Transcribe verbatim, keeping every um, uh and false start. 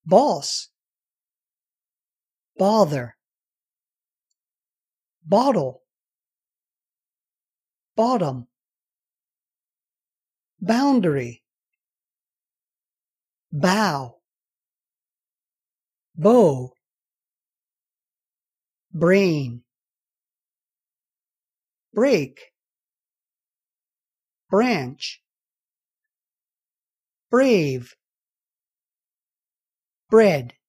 boss, bother, bottle, bottom, boundary, bow, bow, brain, break, branch, brave, bread.